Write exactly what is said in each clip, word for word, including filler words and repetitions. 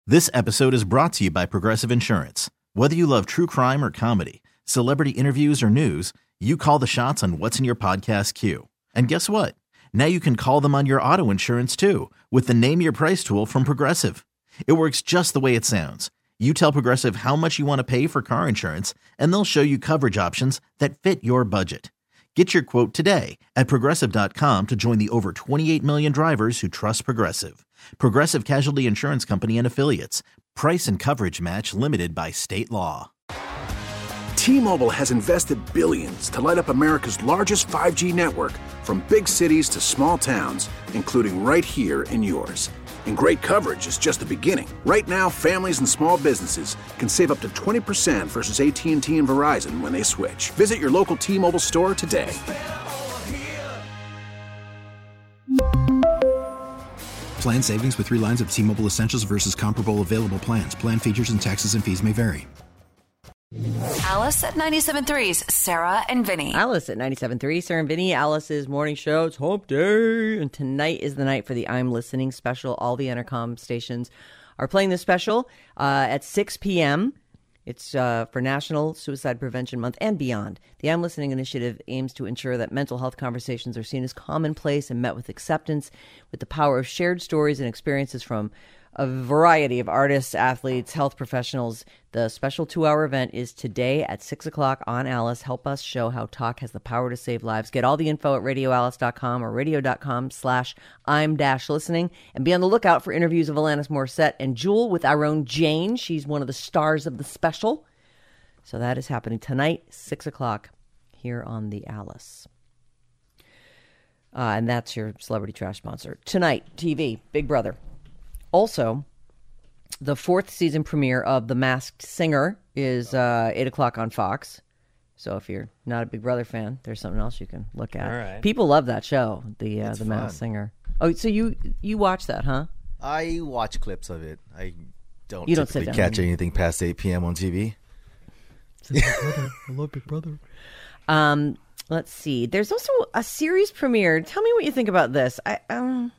This episode is brought to you by Progressive Insurance. Whether you love true crime or comedy, celebrity interviews or news, you call the shots on what's in your podcast queue. And guess what? Now you can call them on your auto insurance too with the Name Your Price tool from Progressive. It works just the way it sounds. You tell Progressive how much you want to pay for car insurance, and they'll show you coverage options that fit your budget. Get your quote today at Progressive dot com to join the over twenty-eight million drivers who trust Progressive. Progressive Casualty Insurance Company and Affiliates. Price and coverage match limited by state law. T-Mobile has invested billions to light up America's largest five G network, from big cities to small towns, including right here in yours. And great coverage is just the beginning. Right now, families and small businesses can save up to twenty percent versus A T and T and Verizon when they switch. Visit your local T-Mobile store today. Plan savings with three lines of T-Mobile Essentials versus comparable available plans. Plan features and taxes and fees may vary. Alice at ninety-seven point three's Sarah and Vinny. Alice at ninety-seven point three, Sarah and Vinny, Alice's morning show. It's Hump Day. And tonight is the night for the I'm Listening special. All the Entercom stations are playing this special uh, at six p.m. It's uh, for National Suicide Prevention Month and beyond. The I'm Listening initiative aims to ensure that mental health conversations are seen as commonplace and met with acceptance, with the power of shared stories and experiences from a variety of artists, athletes, health professionals. The special two-hour event is today at six o'clock on Alice. Help us show how talk has the power to save lives. Get all the info at radio alice dot com or radio.com slash I'm dash listening. And be on the lookout for interviews of Alanis Morissette and Jewel with our own Jane. She's one of the stars of the special. So that is happening tonight, six o'clock, here on the Alice. Uh, and that's your Celebrity Trash sponsor. Tonight, T V, Big Brother. Also, the fourth season premiere of The Masked Singer is uh, eight o'clock on Fox. So if you're not a Big Brother fan, there's something else you can look at. All right. People love that show, The uh, It's The fun. Masked Singer. Oh, so you you watch that, huh? I watch clips of it. I don't You don't sit typically down catch and- anything past eight p.m. on T V. Big Brother. I love Big Brother. Um, let's see. There's also a series premiere. Tell me what you think about this. I um,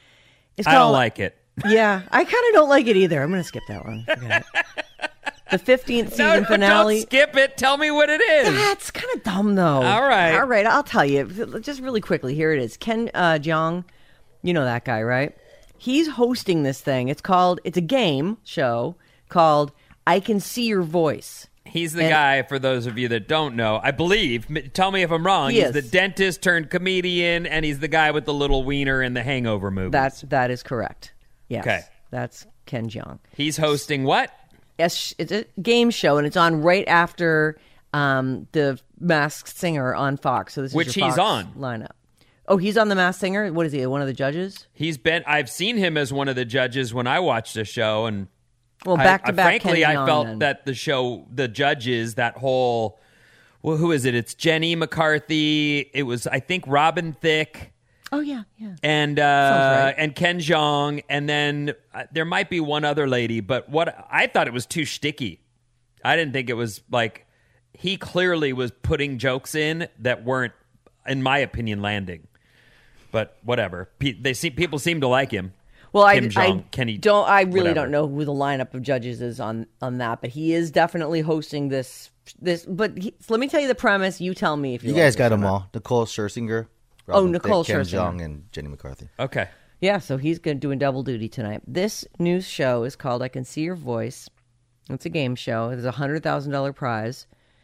it's I don't called- like it. Yeah, I kind of don't like it either. I'm going to skip that one. Forget it. The fifteenth season No, no, finale. Don't skip it. Tell me what it is. That's kind of dumb, though. All right. All right, I'll tell you. Just really quickly, here it is. Ken uh, Jeong, you know that guy, right? He's hosting this thing. It's called, it's a game show called I Can See Your Voice. He's the And- guy, for those of you that don't know, I believe, m- tell me if I'm wrong, He he's is. the dentist turned comedian, and he's the guy with the little wiener in the Hangover movies. That's, that is correct. Yes. Okay. That's Ken Jeong. He's hosting what? Yes, it's a game show, and it's on right after um, the Masked Singer on Fox. So this Which is your he's Fox on. lineup. Oh, he's on the Masked Singer. What is he? One of the judges? He's been, I've seen him as one of the judges when I watched the show, and Well, back I, to back. frankly, Ken I Jeong, felt then. that the show, the judges, that whole, well, who is it? It's Jenny McCarthy. It was, I think, Robin Thicke. Oh yeah, yeah. And Sounds uh, right. and Ken Jeong, and then uh, there might be one other lady, but what I thought it was too sticky. I didn't think it was like, he clearly was putting jokes in that weren't, in my opinion, landing. But whatever, Pe- they see people seem to like him. Well, I, Kim I Jong, Kenny, don't. I really whatever. don't know who the lineup of judges is on on that, but he is definitely hosting this. This, but he, so let me tell you the premise. You tell me if you. You like guys this got or them not. all. Nicole Scherzinger. Oh, Robin Nicole Thicke, Ken Scherzinger. Jeong, and Jenny McCarthy. Okay. Yeah, so he's going doing double duty tonight. This news show is called I Can See Your Voice. It's a game show. There's a hundred thousand dollar prize.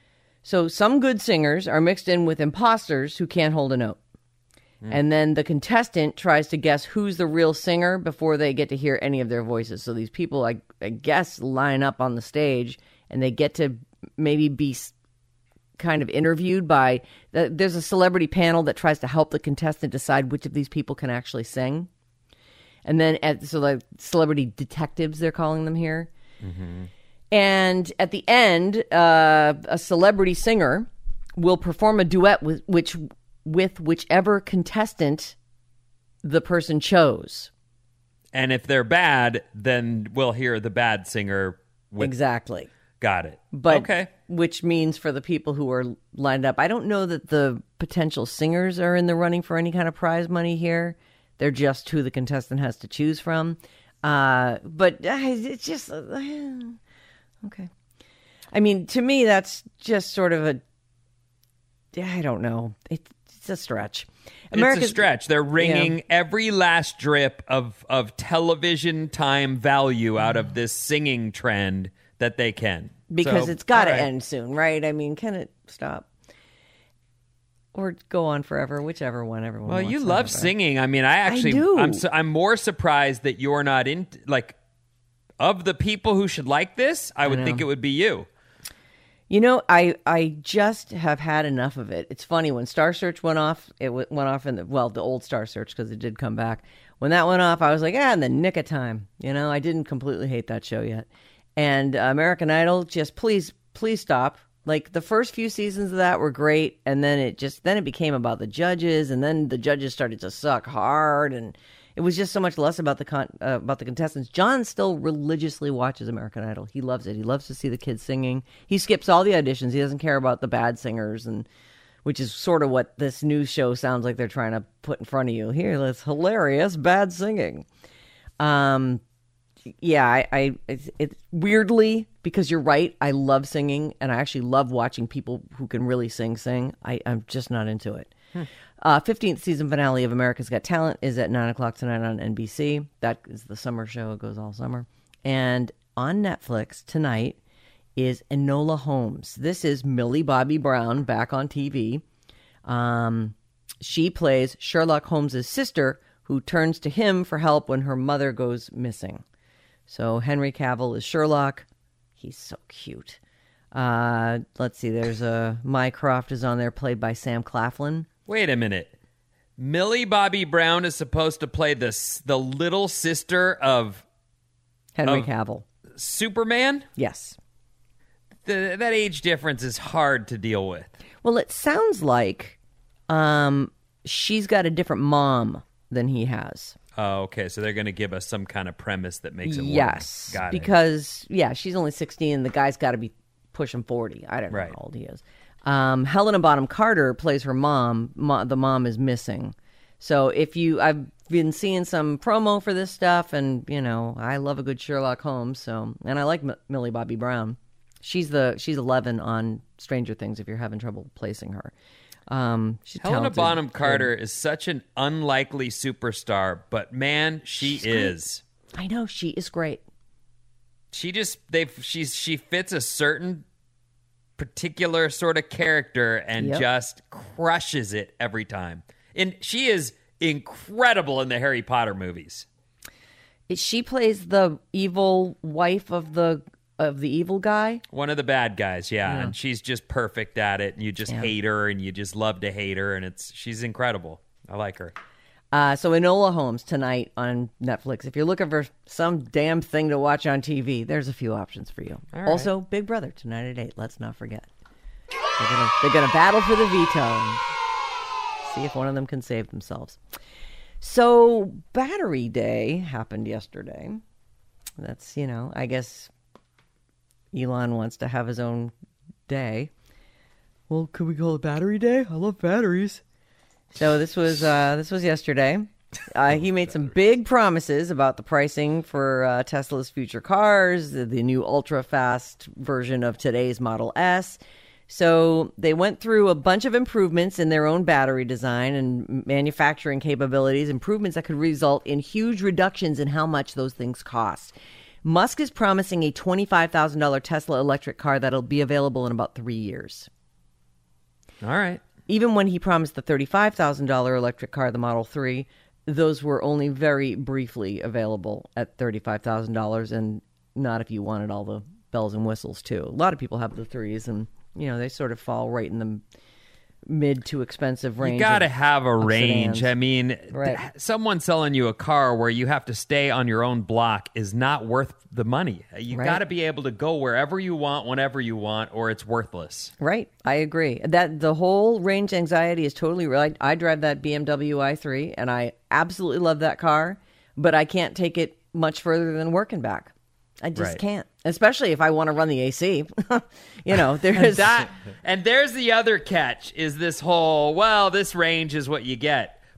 So some good singers are mixed in with imposters who can't hold a note. And then the contestant tries to guess who's the real singer before they get to hear any of their voices. So these people, I, I guess, line up on the stage and they get to maybe be s- kind of interviewed by... Uh, there's a celebrity panel that tries to help the contestant decide which of these people can actually sing. And then, at, so like celebrity detectives, they're calling them here. And at the end, uh, a celebrity singer will perform a duet with which with whichever contestant the person chose. And if they're bad, then we'll hear the bad singer. With, Exactly. Got it. But okay. which means for the people who are lined up, I don't know that the potential singers are in the running for any kind of prize money here. They're just who the contestant has to choose from. Uh, but uh, it's just uh, okay. I mean, to me, that's just sort of a. I don't know. It, it's a stretch. It's a stretch. They're wringing yeah. every last drip of of television time value out of this singing trend that they can. Because so, it's got to right. end soon, right? I mean, can it stop? Or go on forever, whichever one everyone well, wants. you to love have singing. I mean, I actually, I do. I'm, su- I'm more surprised that you're not in, like, of the people who should like this, I would I think it would be you. You know, I I just have had enough of it. It's funny, when Star Search went off, it w- went off in the, well, the old Star Search, because it did come back. When that went off, I was like, ah, in the nick of time. You know, I didn't completely hate that show yet. And uh, American Idol, just please, please stop. Like, the first few seasons of that were great, and then it just, then it became about the judges, and then the judges started to suck hard, and it was just so much less about the con- uh, about the contestants. John still religiously watches American Idol. He loves it. He loves to see the kids singing. He skips all the auditions. He doesn't care about the bad singers, and which is sort of what this news show sounds like they're trying to put in front of you. Here, that's hilarious bad singing. Um, yeah, I, I it's, it's weirdly, because you're right, I love singing, and I actually love watching people who can really sing sing. I, I'm just not into it. Hmm. Uh, fifteenth season finale of America's Got Talent is at nine o'clock tonight on N B C. That is the summer show. It goes all summer. And on Netflix tonight is Enola Holmes. This is Millie Bobby Brown back on T V. Um, she plays Sherlock Holmes' sister, who turns to him for help when her mother goes missing. So Henry Cavill is Sherlock. He's so cute. Uh, let's see. There's a Mycroft is on there, played by Sam Claflin. Wait a minute. Millie Bobby Brown is supposed to play the the little sister of Henry of Cavill. Superman? Yes. The, that age difference is hard to deal with. Well, it sounds like um, she's got a different mom than he has. Oh, okay. So they're going to give us some kind of premise that makes it yes, work. Got because it. yeah, she's only sixteen. And the guy's got to be pushing forty. I don't know right. how old he is. Um, Helena Bonham Carter plays her mom. Mo- the mom is missing. So if you, I've been seeing some promo for this stuff, and you know, I love a good Sherlock Holmes. So, and I like M- Millie Bobby Brown. She's the she's eleven on Stranger Things. If you're having trouble placing her. Um, she's Helena talented. Bonham Carter is such an unlikely superstar, but man, she she's is. Great. I know, she is great. She just they she's she fits a certain particular sort of character and Yep. just crushes it every time. And she is incredible in the Harry Potter movies. She plays the evil wife of the of the evil guy. One of the bad guys, yeah, Yeah. and she's just perfect at it, and you just Yeah. hate her, and you just love to hate her, and it's she's incredible. I like her. Uh, so Enola Holmes tonight on Netflix. If you're looking for some damn thing to watch on T V, there's a few options for you. All right. Also, Big Brother tonight at eight. Let's not forget. They're gonna, they're gonna battle for the veto and see if one of them can save themselves. So Battery Day happened yesterday. That's, you know, I guess Elon wants to have his own day. Well, could we call it Battery Day? I love batteries. So this was uh, this was yesterday. Uh, he made some big promises about the pricing for uh, Tesla's future cars, the, the new ultra-fast version of today's Model S. So they went through a bunch of improvements in their own battery design and manufacturing capabilities, improvements that could result in huge reductions in how much those things cost. Musk is promising a twenty-five thousand dollars Tesla electric car that'll be available in about three years. All right. Even when he promised the thirty-five thousand dollars electric car, the Model three, those were only very briefly available at thirty-five thousand dollars, and not if you wanted all the bells and whistles, too. A lot of people have the threes, and, you know, they sort of fall right in the mid to expensive range. You got to of- have a of range. sedans. I mean, Right. th- someone selling you a car where you have to stay on your own block is not worth the money. You Right. got to be able to go wherever you want, whenever you want, or it's worthless. Right, I agree. That the whole range anxiety is totally real. I, I drive that B M W i three, and I absolutely love that car, but I can't take it much further than work and back. I just Right. can't, especially if I want to run the A C. You know, And there's that, and there's the other catch: is this whole well, this range is what you get.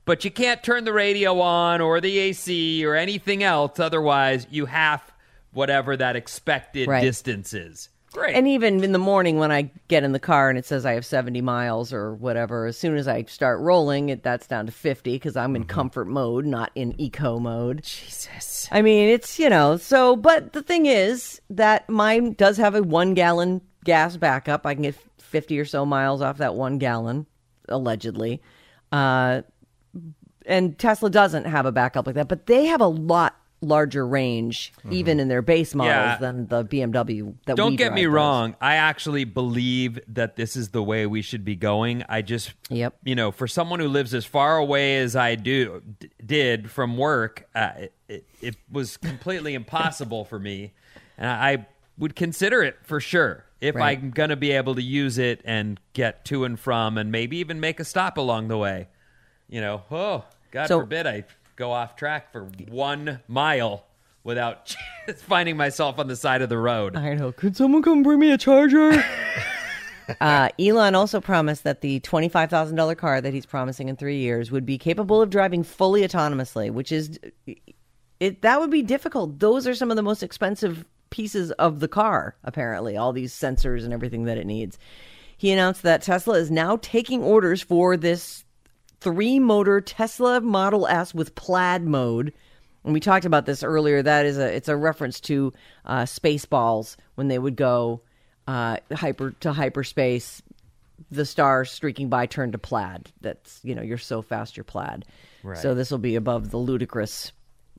but you can't turn the radio on or the A C or anything else. Otherwise, you have whatever that expected Right. distance is. Great. And even in the morning when I get in the car and it says I have seventy miles or whatever, as soon as I start rolling, it that's down to fifty because I'm in Mm-hmm. comfort mode, not in eco mode. Jesus. I mean, it's, you know, so, but the thing is that mine does have a one gallon gas backup. I can get fifty or so miles off that one gallon, allegedly. Uh, and Tesla doesn't have a backup like that, but they have a lot larger range, even in their base models, Yeah. than the B M W that Don't we get drive me does. wrong. I actually believe that this is the way we should be going. I just, Yep. you know, for someone who lives as far away as I do d- did from work, uh, it, it, it was completely impossible for me. And I would consider it for sure if Right. I'm going to be able to use it and get to and from and maybe even make a stop along the way. You know, oh, God So- forbid I go off track for one mile without finding myself on the side of the road. I know. Could someone come bring me a charger? uh, Elon also promised that the twenty-five thousand dollars car that he's promising in three years would be capable of driving fully autonomously, which is, it. that would be difficult. Those are some of the most expensive pieces of the car, apparently, all these sensors and everything that it needs. He announced that Tesla is now taking orders for this three-motor Tesla Model S with plaid mode. And we talked about this earlier. That is a it's a reference to uh, Spaceballs when they would go uh, hyper to hyperspace. The stars streaking by turn to plaid. That's, you know, you're so fast you're plaid. Right. So this will be above the ludicrous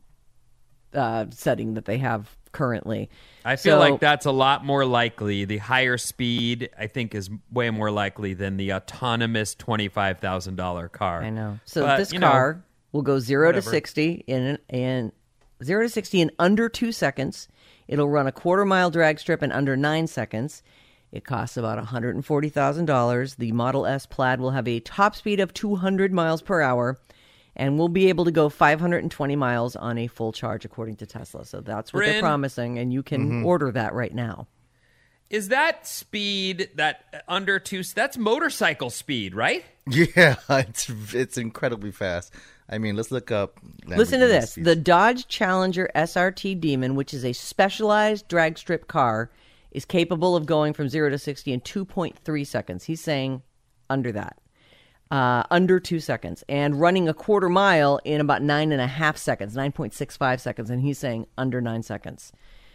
uh, setting that they have currently. I feel So- like that's a lot more likely. The higher speed, I think, is way more likely than the autonomous twenty-five thousand dollars car. I know. So But, this you know, car will go zero whatever. to sixty in in zero to sixty in under two seconds. It'll run a quarter mile drag strip in under nine seconds. It costs about one hundred forty thousand dollars. The Model S Plaid will have a top speed of two hundred miles per hour, and will be able to go five hundred twenty miles on a full charge, according to Tesla. So that's what they're Bryn. promising, and you can order that right now. Is that speed, that under two, that's motorcycle speed, right? Yeah, it's it's incredibly fast. I mean, let's look up. Listen to Lamborghini this. speeds. The Dodge Challenger S R T Demon, which is a specialized drag strip car, is capable of going from zero to sixty in two point three seconds. He's saying under that. Uh, under two seconds. And running a quarter mile in about nine and a half seconds, nine point six five seconds. And he's saying under nine seconds.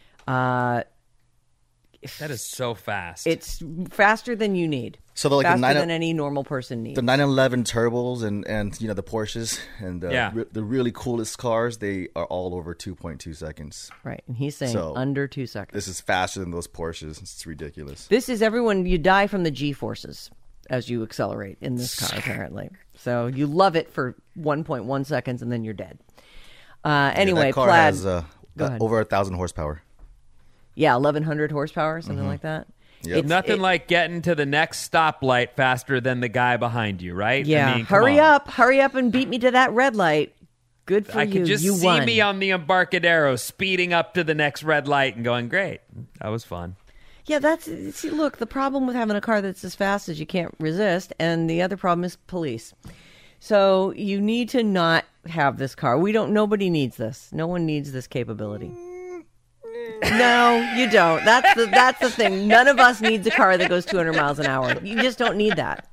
Uh, That is so fast. it's faster than you need. So the, like, the faster nine- than any normal person needs. the nine eleven turbos and, and you know the Porsches and the, Yeah. re- the really coolest cars, they are all over two point two seconds. Right. And he's saying So, under two seconds. This is faster than those Porsches. It's ridiculous. This is everyone, you die from the G-forces as you accelerate in this car, apparently. So you love it for one point one seconds and then you're dead. Uh, anyway, that car Plaid. has uh, Go uh, ahead. over a thousand horsepower. Yeah, eleven hundred horsepower, something like that. Yep. It's- Nothing it- like getting to the next stoplight faster than the guy behind you, right? Yeah, I mean, come hurry on. up, hurry up and beat me to that red light. Good for I you. could just you see won. me on the Embarcadero speeding up to the next red light and going, great. That was fun. Yeah, that's see. Look, the problem with having a car that's as fast as you can't resist, and the other problem is police. So you need to not have this car. We don't. Nobody needs this. No one needs this capability. No, you don't. That's the that's the thing. None of us needs a car that goes two hundred miles an hour. You just don't need that.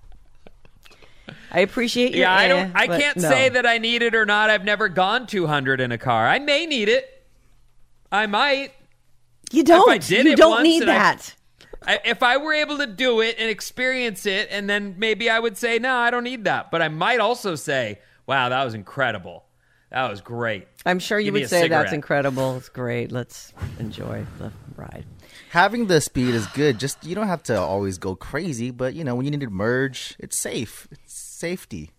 I appreciate your Yeah, I eh, don't. I but can't no. say that I need it or not. I've never gone two hundred in a car. I may need it. I might. You don't. I did you it don't once need and I- that. I, if I were able to do it and experience it, and then maybe I would say, no, I don't need that. But I might also say, wow, that was incredible. That was great. I'm sure you Give me would a say cigarette. that's incredible. It's great. Let's enjoy the ride. Having the speed is good. Just you don't have to always go crazy, but you know when you need to merge, it's safe. It's safety.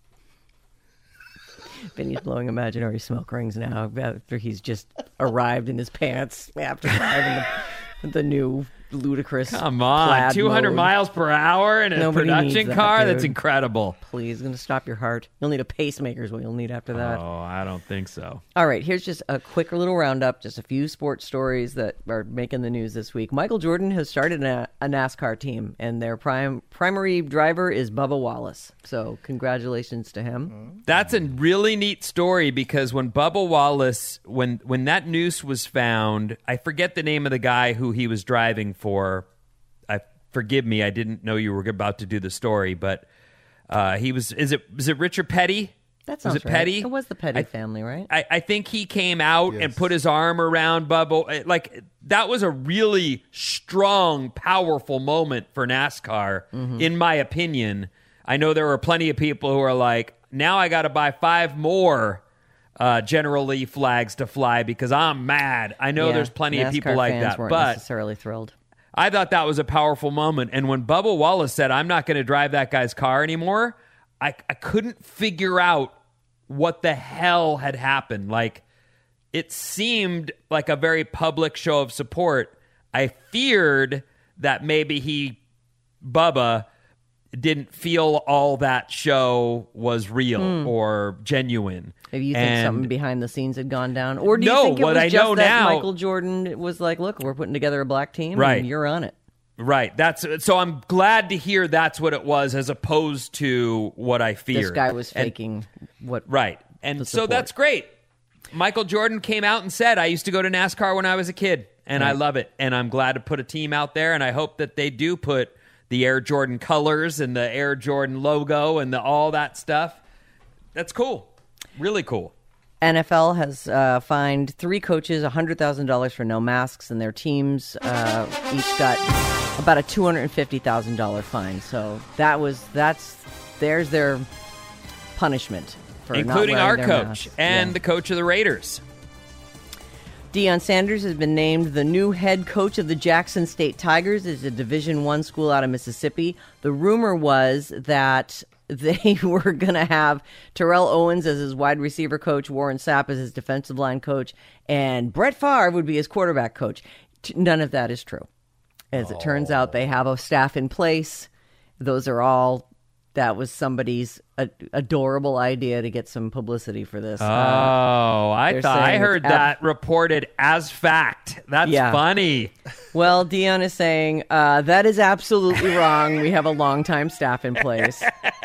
Vinny's blowing imaginary smoke rings now after he's just arrived in his pants after driving the, the new ludicrous. Come on, plaid two hundred mode. miles per hour in a Nobody production needs that, car? dude. That's incredible. Please, it's going to stop your heart. You'll need a pacemaker is what you'll need after that. Oh, I don't think so. All right, here's just a quick little roundup, just a few sports stories that are making the news this week. Michael Jordan has started a, a NASCAR team, and their prime primary driver is Bubba Wallace. So congratulations to him. That's a really neat story because when Bubba Wallace, when when that noose was found, I forget the name of the guy who he was driving for. I forgive me, I didn't know you were about to do the story, but uh, he was. Is it is it Richard Petty? That sounds was it right. Petty? It was the Petty I, family, right? I, I think he came out and put his arm around Bubba. Like, that was a really strong, powerful moment for NASCAR, Mm-hmm. in my opinion. I know there were plenty of people who are like, now I got to buy five more uh, General Lee flags to fly because I'm mad. I know Yeah, there's plenty NASCAR of people like fans that, weren't but necessarily thrilled. I thought that was a powerful moment. And when Bubba Wallace said, I'm not going to drive that guy's car anymore, I, I couldn't figure out what the hell had happened. Like, it seemed like a very public show of support. I feared that maybe he, Bubba, didn't feel all that show was real or genuine. Maybe you think And- something behind the scenes had gone down, or do you No, think it what was I just know that now- Michael Jordan was like, "Look, we're putting together a black team, Right. and you're on it." Right. That's so. I'm glad to hear that's what it was, as opposed to what I feared. This guy was And- faking what? Right. And the so support. that's great. Michael Jordan came out and said, I used to go to NASCAR when I was a kid, and I love it. And I'm glad to put a team out there, and I hope that they do put the Air Jordan colors and the Air Jordan logo and the, all that stuff. That's cool. Really cool. N F L has uh, fined three coaches one hundred thousand dollars for no masks, and their teams uh, each got about a two hundred fifty thousand dollars fine. So that was that's there's their punishment for Including not our wearing their coach masks. and Yeah. the coach of the Raiders. Deion Sanders has been named the new head coach of the Jackson State Tigers. It's a Division One school out of Mississippi. The rumor was that they were going to have Terrell Owens as his wide receiver coach, Warren Sapp as his defensive line coach, and Brett Favre would be his quarterback coach. T- None of that is true. As it turns out, they have a staff in place. Those are all, that was somebody's a- adorable idea to get some publicity for this. Oh, Uh, I they're thought I saying heard it's ab- that reported as fact. That's Yeah. funny. Well, Deion is saying uh, that is absolutely wrong. We have a longtime staff in place.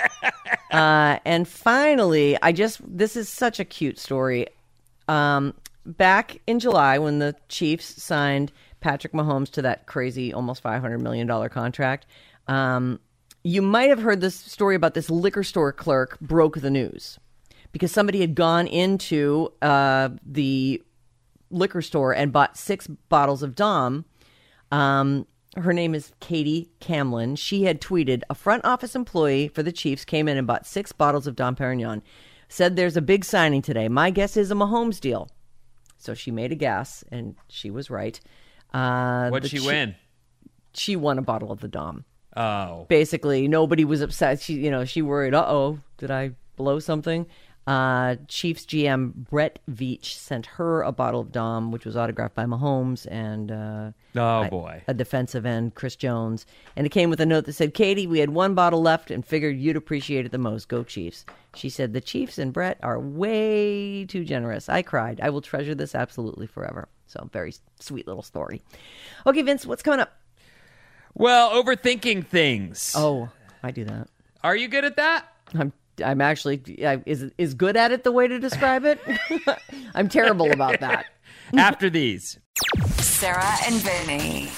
Uh, and finally, I just this is such a cute story. Um, back in July, when the Chiefs signed Patrick Mahomes to that crazy, almost five hundred million dollars contract, um, you might have heard this story about this liquor store clerk broke the news because somebody had gone into uh, the liquor store and bought six bottles of Dom. Um, her name is Katie Camlin. She had tweeted, a front office employee for the Chiefs came in and bought six bottles of Dom Perignon. Said there's a big signing today. My guess is a Mahomes deal. So she made a guess, and she was right. Uh, What'd the she Chi- win? She won a bottle of the Dom. Oh. Basically, nobody was upset. She, you know, she worried, uh-oh, did I blow something? Uh, Chiefs G M Brett Veach sent her a bottle of Dom, which was autographed by Mahomes and uh, Oh, I- boy. a defensive end, Chris Jones. And it came with a note that said, Katie, we had one bottle left and figured you'd appreciate it the most. Go Chiefs. She said, the Chiefs and Brett are way too generous. I cried. I will treasure this absolutely forever. So very sweet little story. Okay, Vince, what's coming up? Well, overthinking things. Oh, I do that. Are you good at that? I'm I'm actually I, is is good at it the way to describe it. I'm terrible about that. After these. Sarah and Vinny.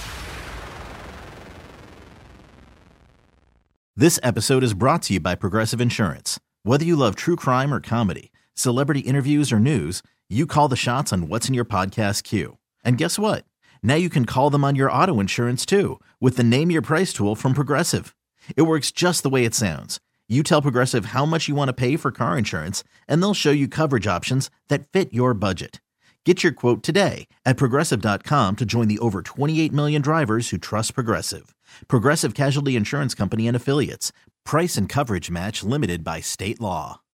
This episode is brought to you by Progressive Insurance. Whether you love true crime or comedy, celebrity interviews or news, you call the shots on what's in your podcast queue. And guess what? Now you can call them on your auto insurance too with the Name Your Price tool from Progressive. It works just the way it sounds. You tell Progressive how much you want to pay for car insurance, and they'll show you coverage options that fit your budget. Get your quote today at Progressive dot com to join the over twenty-eight million drivers who trust Progressive. Progressive Casualty Insurance Company and Affiliates. Price and coverage match limited by state law.